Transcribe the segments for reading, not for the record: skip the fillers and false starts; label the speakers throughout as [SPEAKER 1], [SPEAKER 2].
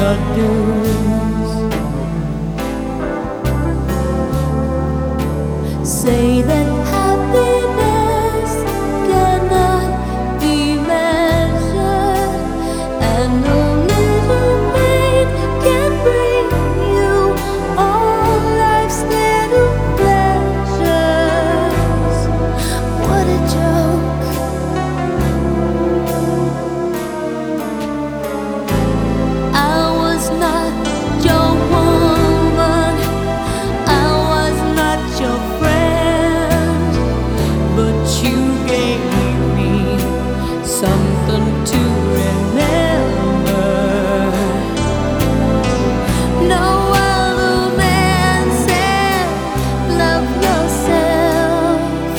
[SPEAKER 1] your dues. Say that happiness cannot be measured, and no little maid can bring you all life's little pleasures. What a joke! I was not your woman, I was not your friend, but you gave me something to remember. No other man said, love yourself.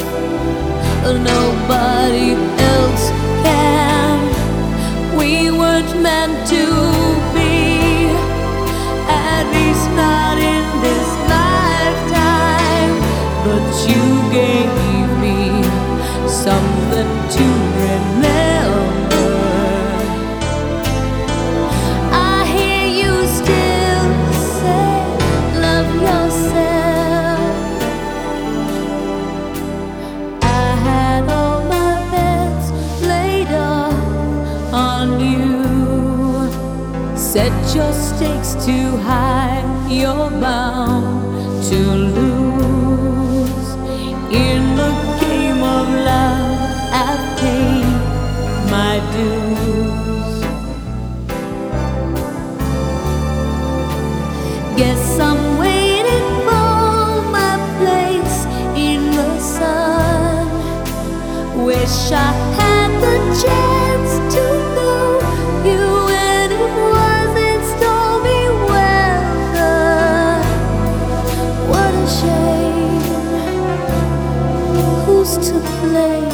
[SPEAKER 1] Nobody else can. We weren't meant to be, at least not in this lifetime. But you gave me something to remember. I hear you still say, love yourself. I had all my bets laid off on you. Set your stakes too high, you're bound to lose. In the game of love, I've paid my dues. Guess I'm waiting for my place in the sun. Wish I had the chance to know you when it wasn't stormy weather. What a shame. Who's to blame?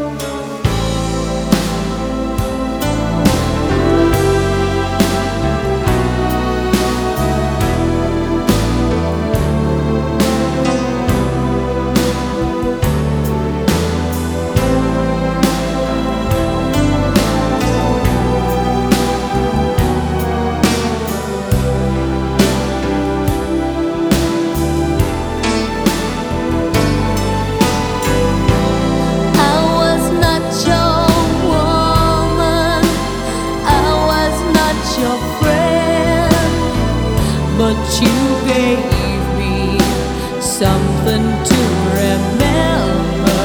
[SPEAKER 1] But you gave me something to remember.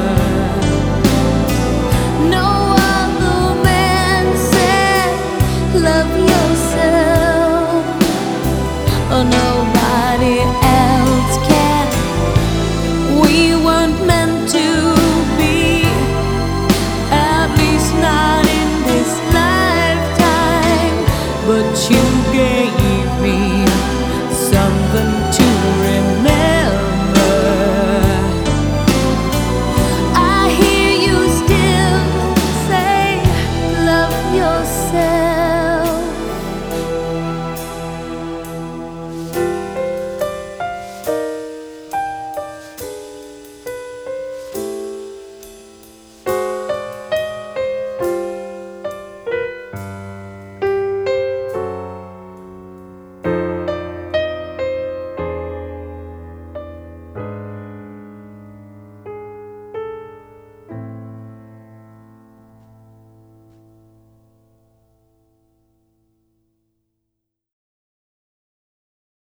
[SPEAKER 1] No other man said, love yourself. Oh, nobody else can. We weren't meant to be, at least not in this lifetime. But you gave me something to remember. I hear you still say, love yourself.